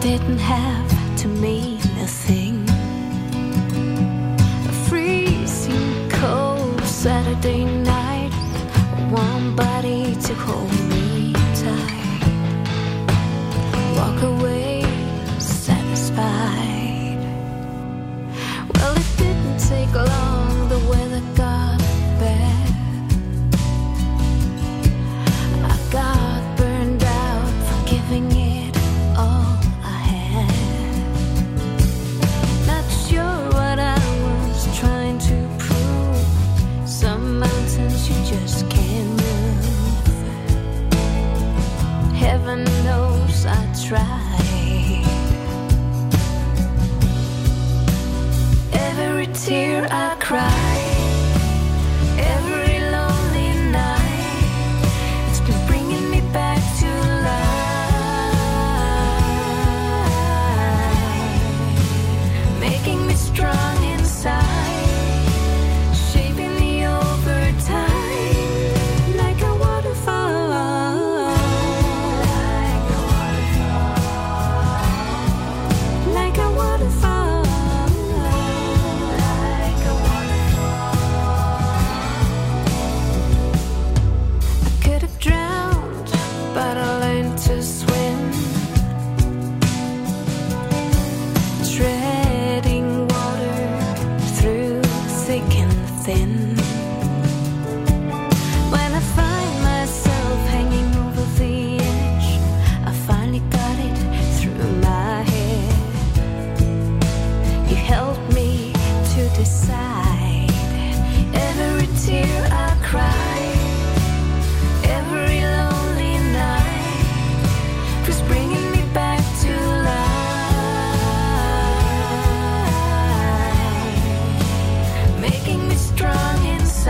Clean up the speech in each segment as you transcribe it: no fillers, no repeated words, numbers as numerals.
didn't have to mean a thing. A freezing cold Saturday night, one body to hold me tight. Walk away satisfied. Well, it didn't take long, the weather got bad. I got burned out for giving it all I had. Not sure what I was trying to prove. Some mountains you just can't move. Heaven knows I tried. Every tear I cried, every lonely night, it's been bringing me back to life, making me strong inside, shaping me over time, like a waterfall, like a waterfall, like a waterfall. I could have drowned, but I learned to swim, treading water through thick and thin. When I find myself hanging over the edge, I finally got it through my head. You helped me to decide. Every tear I cried, every lonely night, was bringing me back to life, making me strong inside.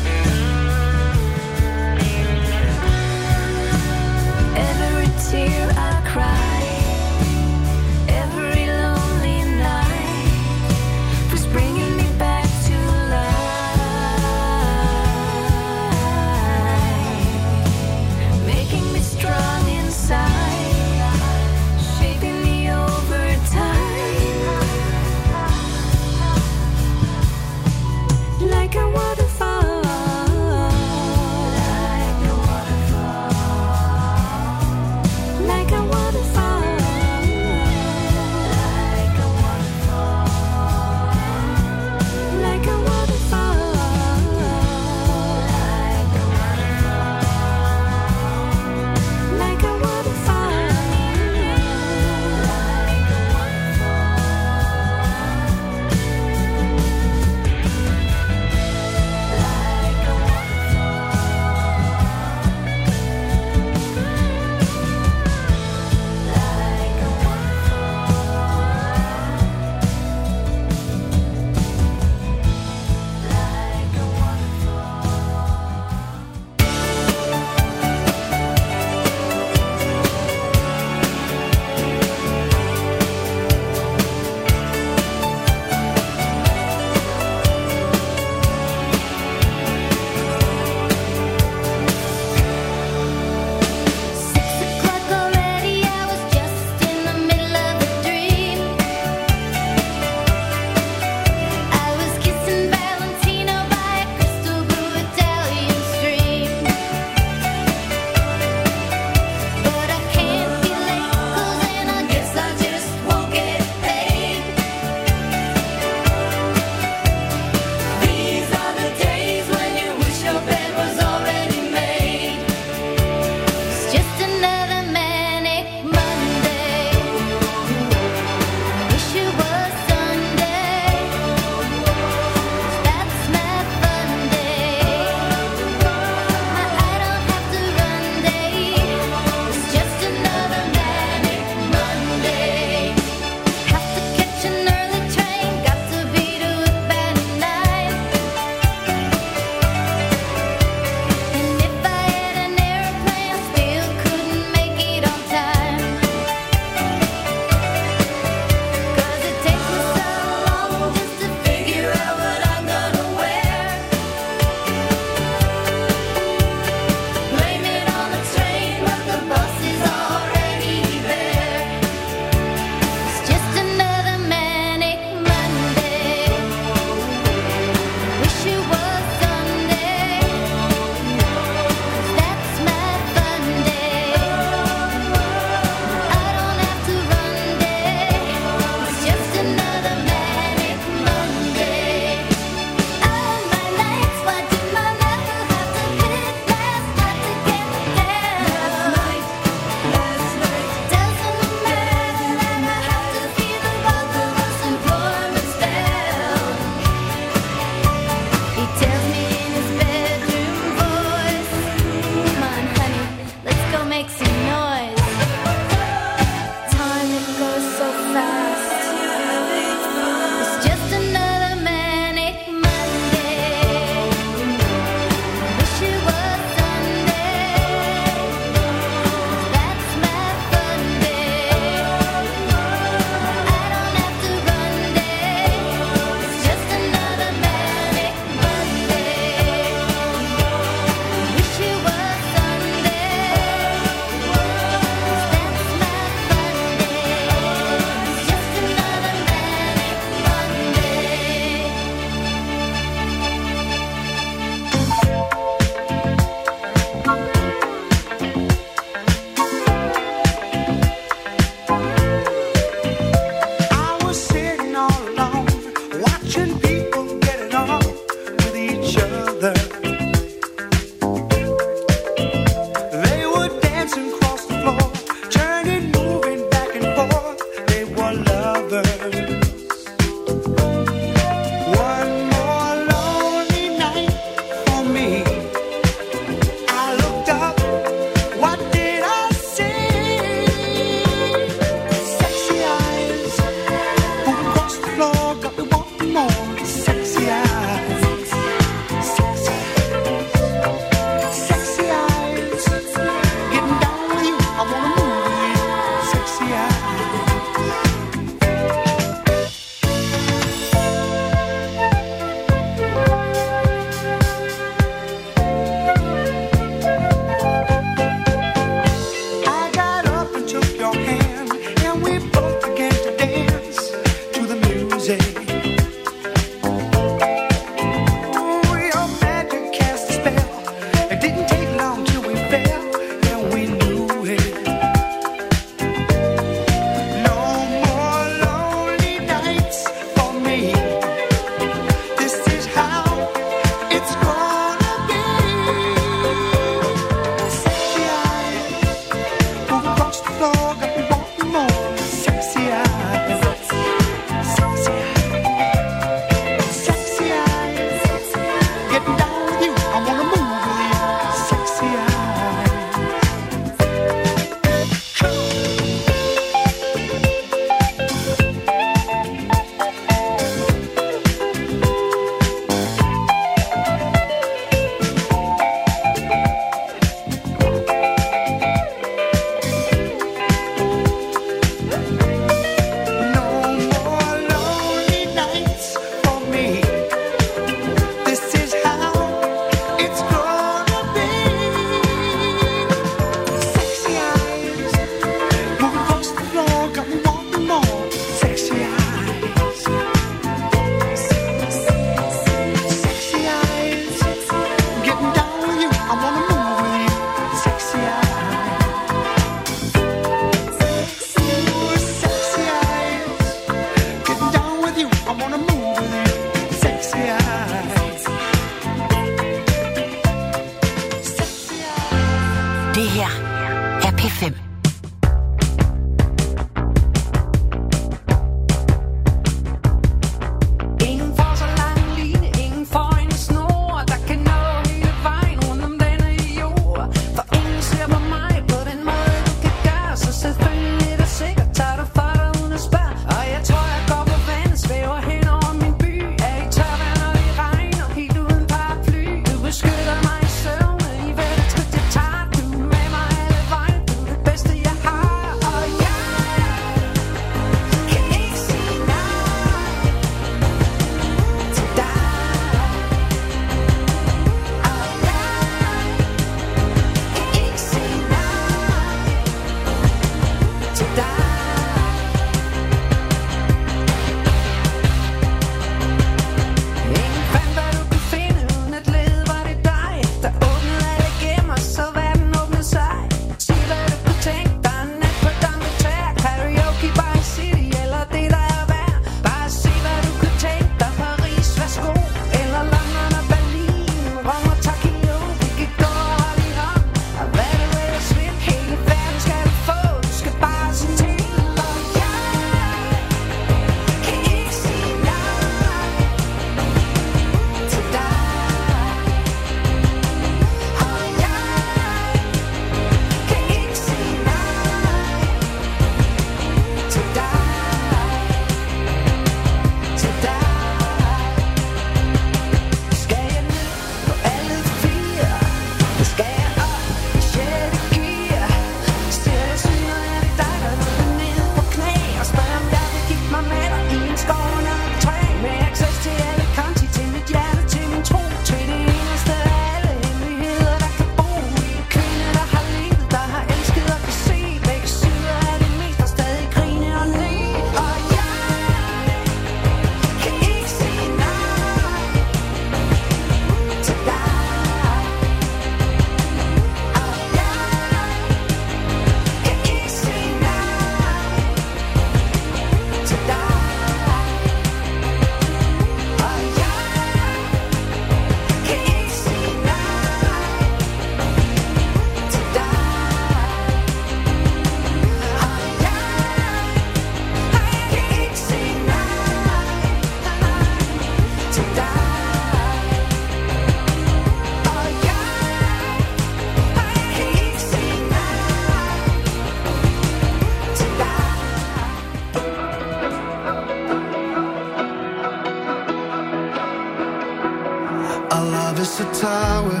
a tower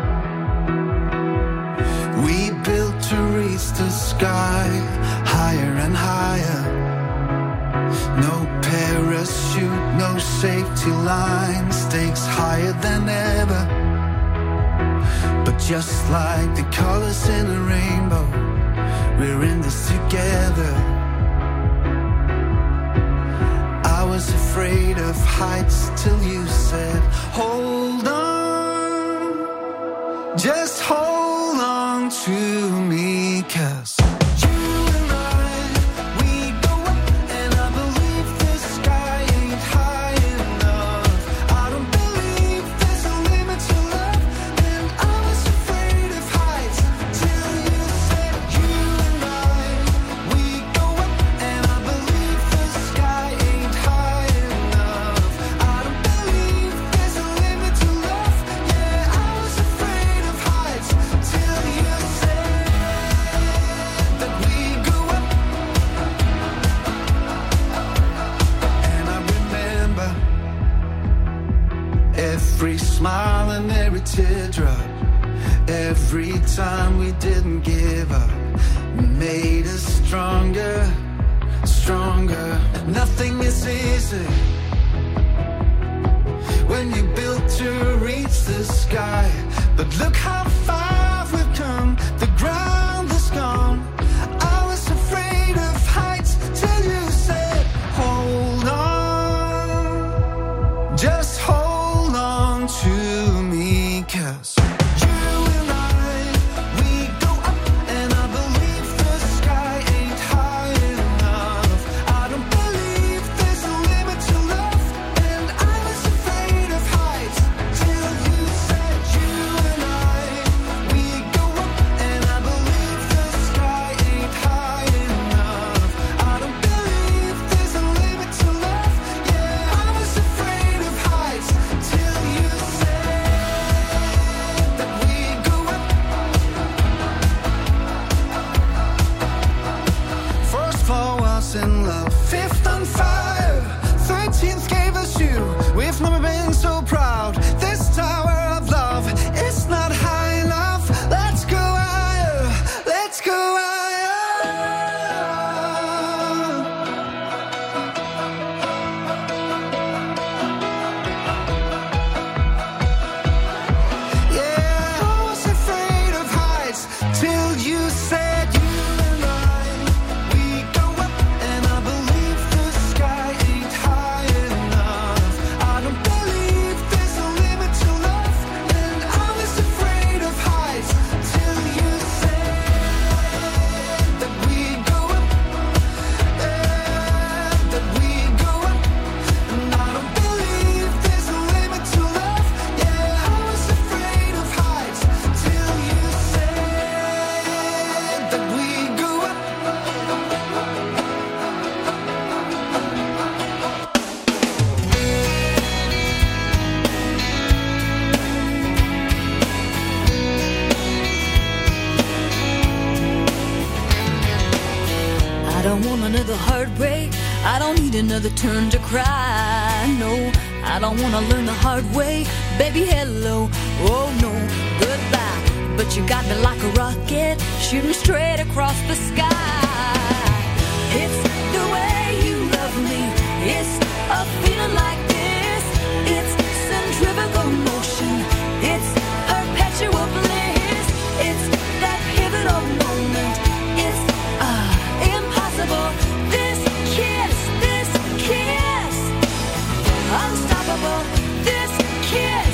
we built to reach the sky, higher and higher. No parachute, no safety line, stakes higher than ever. But just like the colors in a rainbow, we're in this together. I was afraid of heights till you said, hold on, just hold on to me, 'cause every smile and every teardrop, every time we didn't give up, made us stronger, stronger. Nothing is easy when you build to reach the sky, but look how far we've come, the ground is gone. I was afraid of heights till you said, hold on, just hold on to me, 'cause in love, fifth on fire, 13th gave us you. We've never been so proud. This tower of love, it's not high enough. Let's go higher, let's go higher. Yeah, I was afraid of heights till you said you. I don't want another heartbreak, I don't need another turn to cry, no, I don't want to learn the hard way, baby hello, oh no, goodbye, but you got me like a rocket, shooting straight across the sky. It's the way you love me, it's a feeling like this, it's centrifugal motion, it's perpetual bliss, it's that pivotal moment, it's impossible, this kiss, unstoppable, this kiss.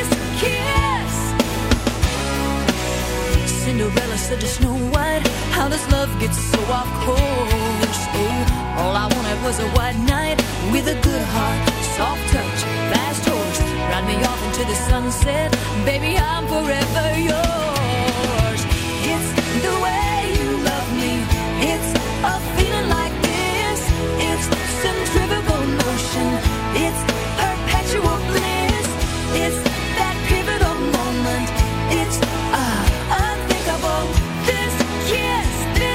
Cinderella said to Snow White, how does love get so off course? Oh, all I wanted was a white knight with a good heart, soft touch, fast horse, ride me off into the sunset, baby I'm forever yours. It's the way you love me, it's a feeling like this, it's centrifugal motion, it's perpetual bliss, it's that pivotal moment, it's unthinkable, this kiss,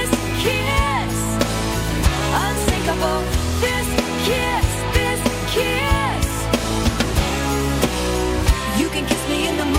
unsinkable, this kiss, you can kiss me in the morning,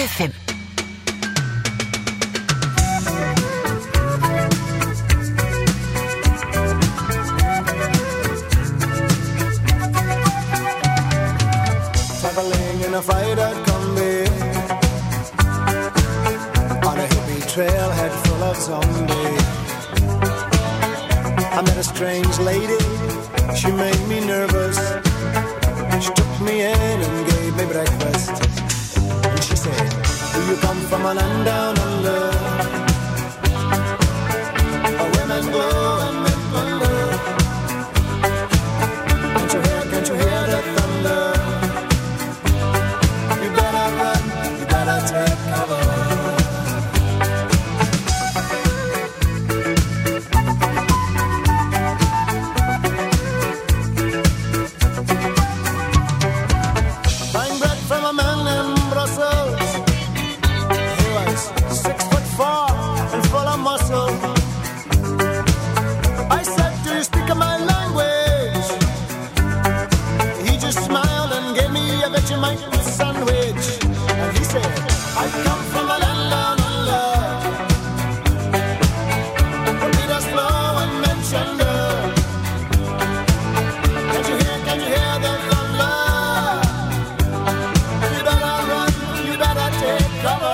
FM. Traveling in a freighter combi on a hippie trailhead full of zombies. I met a strange lady, she made me nervous. She took me in and gave me breakfast. And she said, do you come from a land down under? Where women glow and men wonder. Can't you hear the thunder? You better run, you better take cover. Sandwich, and he said, I come from a land down under, where Peter's flow and mentioned. Can you hear the thunder? You better run, you better take cover.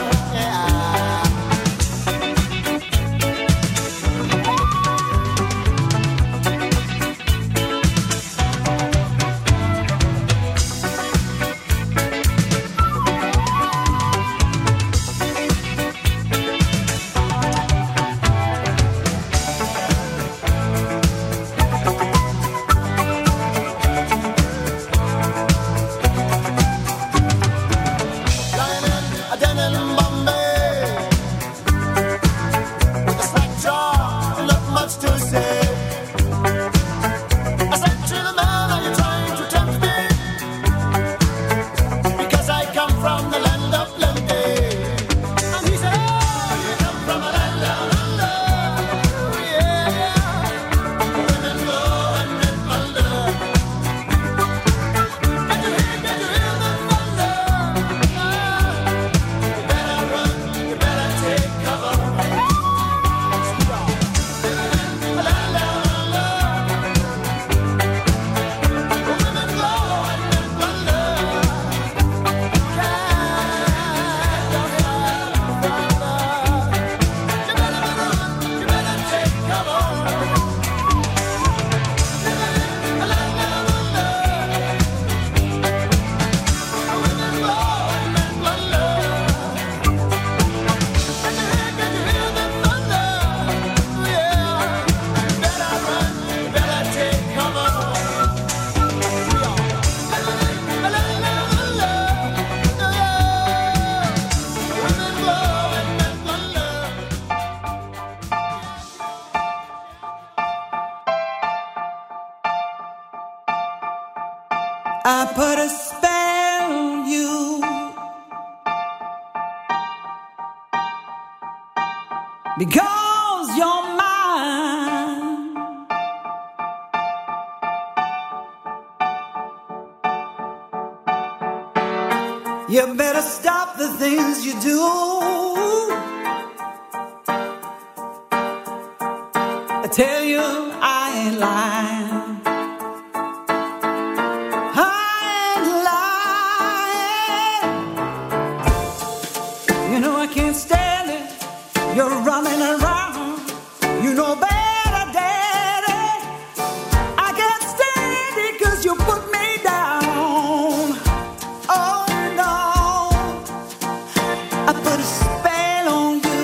I put a spell on you because you're mine. You better stop the things you do. I tell you I ain't lying. You're running around, you know better, daddy. I can't stand it 'cause you put me down. Oh no, I put a spell on you.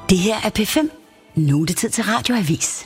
Det her er P5. Nu er det tid til Radioavis.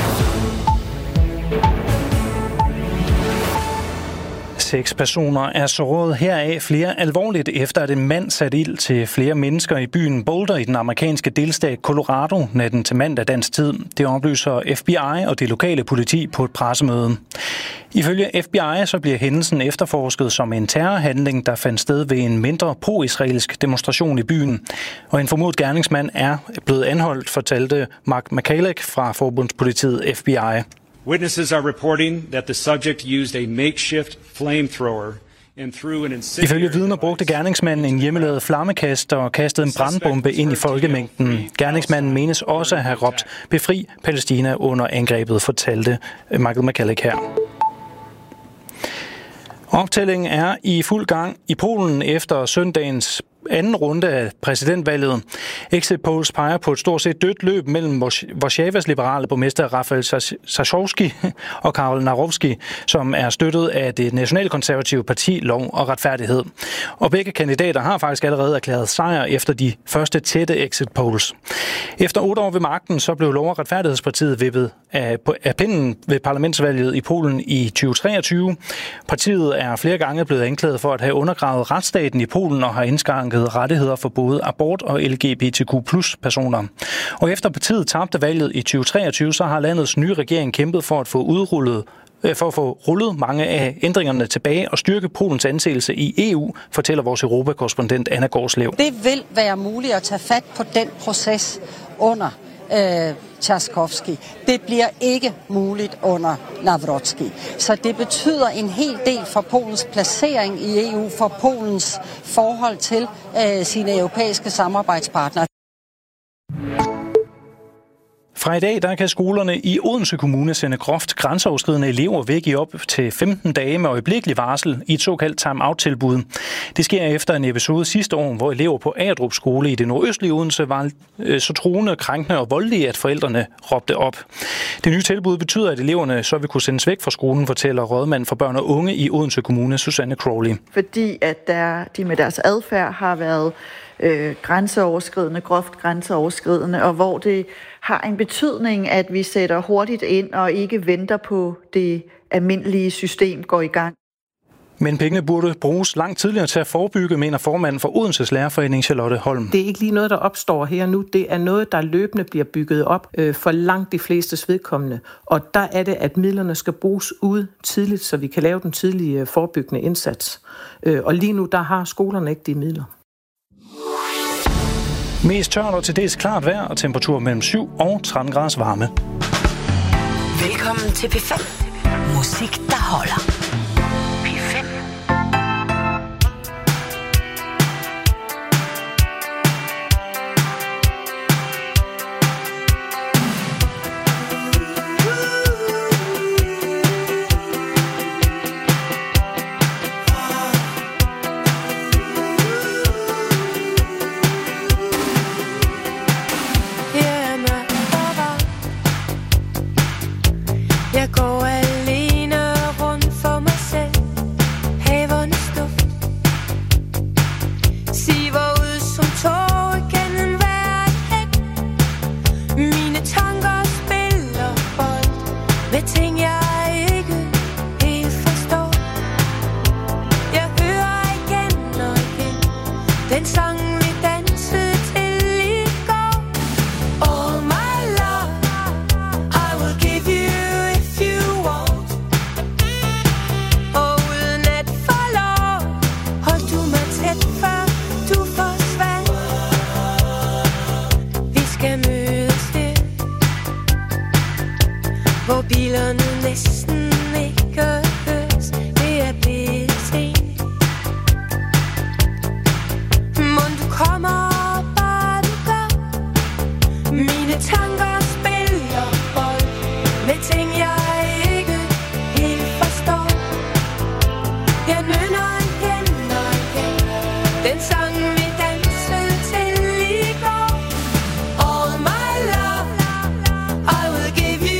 6 personer er såret, heraf flere alvorligt, efter at en mand satte ild til flere mennesker i byen Boulder i den amerikanske delstat Colorado natten til mandag dansk tid. Det oplyser FBI og det lokale politi på et pressemøde. Ifølge FBI så bliver hændelsen efterforsket som en terrorhandling, der fandt sted ved en mindre pro-israelsk demonstration i byen. Og en formodet gerningsmand er blevet anholdt, fortalte Mark McCallick fra forbundspolitiet FBI. Witnesses are reporting that the subject used a makeshift flamethrower and threw an incendiary. Ifølge vidner brugte gerningsmanden en hjemmelavet flammekaster og kastede en brandbombe ind i folkemængden. Gerningsmanden menes også at have råbt "Befri Palæstina" under angrebet, fortalte Michael McCallick her. Optællingen er i fuld gang i Polen efter søndagens anden runde af præsidentvalget. Exit polls peger på et stort set dødt løb mellem Warszawas liberale borgmester Rafał Trzaskowski og Karol Nawrocki, som er støttet af det nationalkonservative parti Lov og Retfærdighed. Og begge kandidater har faktisk allerede erklæret sejr efter de første tætte exit polls. Efter 8 år ved magten, så blev Lov og Retfærdighedspartiet vippet af pinden ved parlamentsvalget i Polen i 2023. Partiet er flere gange blevet anklaget for at have undergravet retsstaten i Polen og har indskrænket rettigheder for både abort og LGBTQ+ personer. Og efter partiet tabte valget i 2023, så har landets nye regering kæmpet for at få rullet mange af ændringerne tilbage og styrke Polens anseelse i EU, fortæller vores Europakorrespondent Anna Gårdslev. Det vil være muligt at tage fat på den proces under Trzaskowski. Det bliver ikke muligt under Nawrocki. Så det betyder en hel del for Polens placering i EU, for Polens forhold til sine europæiske samarbejdspartnere. Fra i dag der kan skolerne i Odense Kommune sende groft grænseoverskridende elever væk i op til 15 dage med øjeblikkelig varsel i et såkaldt time-out-tilbud. Det sker efter en episode sidste år, hvor elever på Agedrup skole i det nordøstlige Odense var så truende, krænkende og voldelige, at forældrene råbte op. Det nye tilbud betyder, at eleverne så vil kunne sendes væk fra skolen, fortæller rådmand for børn og unge i Odense Kommune, Susanne Crowley. Fordi at de med deres adfærd har været grænseoverskridende, groft grænseoverskridende, og hvor det har en betydning, at vi sætter hurtigt ind og ikke venter på det almindelige system går i gang. Men pengene burde bruges langt tidligere til at forebygge, mener formanden for Odenses Lærerforening, Charlotte Holm. Det er ikke lige noget, der opstår her nu. Det er noget, der løbende bliver bygget op for langt de flestes vedkommende. Og der er det, at midlerne skal bruges ud tidligt, så vi kan lave den tidlige forebyggende indsats. Og lige nu, der har skolerne ikke de midler. Mest tørt og til dels klart vejr og temperatur mellem 7 og 13 graders varme. Velkommen til P5. Musik, der holder. P5. Jeg går alene rundt for mig selv. Havernes duft siver ud som tårer gennem hvert hæk. Mine tanker spiller bold med ting jeg ikke helt forstår. Jeg hører igen og igen den sang vi dansede til i går. Oh my love, I will give you hvor bilerne næsten ikke høres. Det er blevet sent. Mon du kommer, bare du gør. Mine tanker spiller bold med ting jeg ikke helt forstår. Jeg nynner igen og igen den sang vi dansede til i går. All my love, I will give you.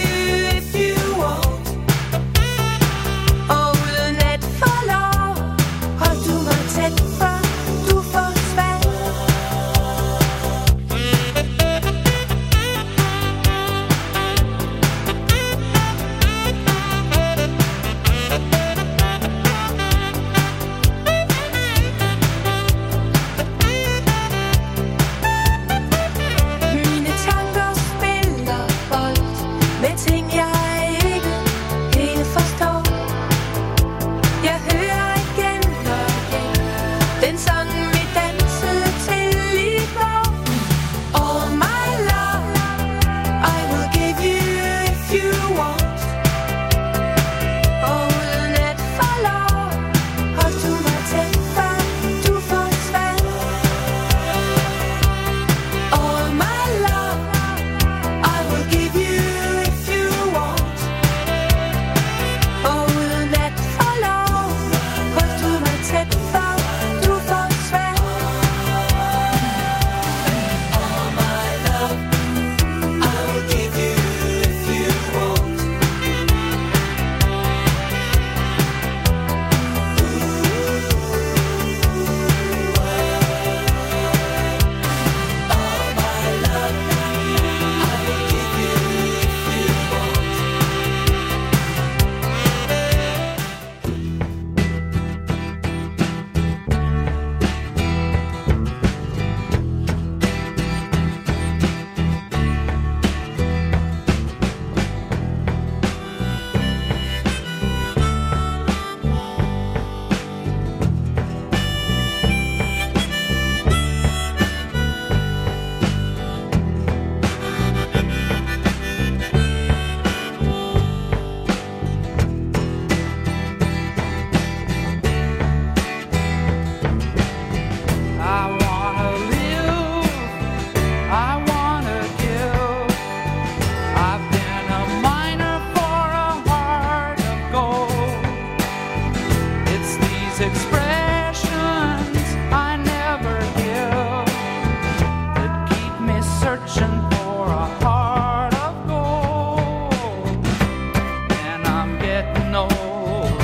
these expressions I never give that keep me searching for a heart of gold. And I'm getting old.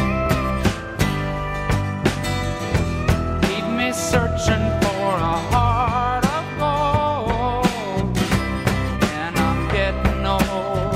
Keep me searching for a heart of gold. And I'm getting old.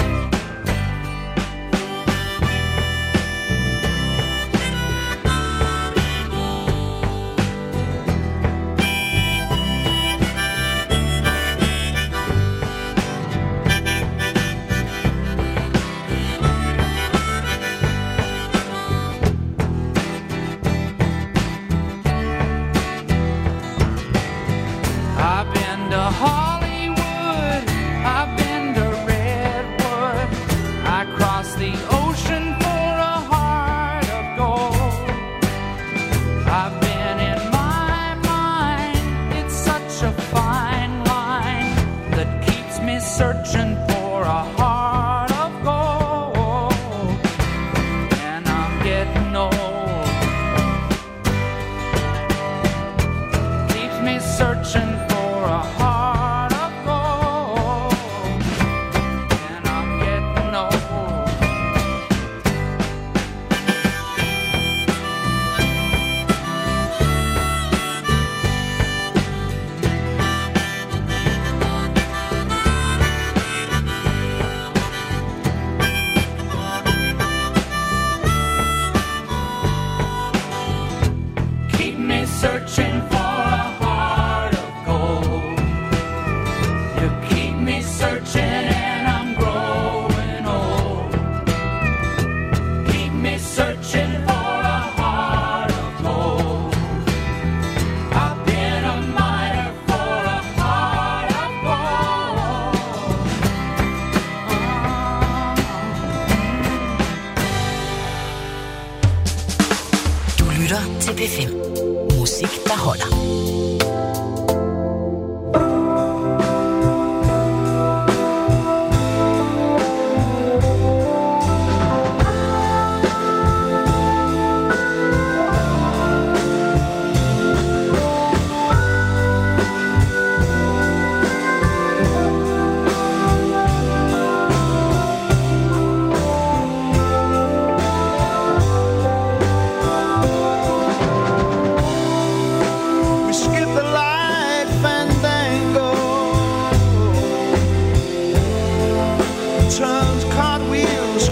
I've been to Hollywood, I've been to Redwood, I crossed the ocean for a heart of gold. I've been in my mind, it's such a fine line that keeps me searching for a heart of gold. And I'm getting old. Keeps me searching for a heart of gold. And I'm getting old. Keep me searching for a heart of gold. You keep me searching and I'm growing old. Keep me searching for a heart of gold. I've been a miner for a heart of gold. Du lytter til P5. Musik, der holder.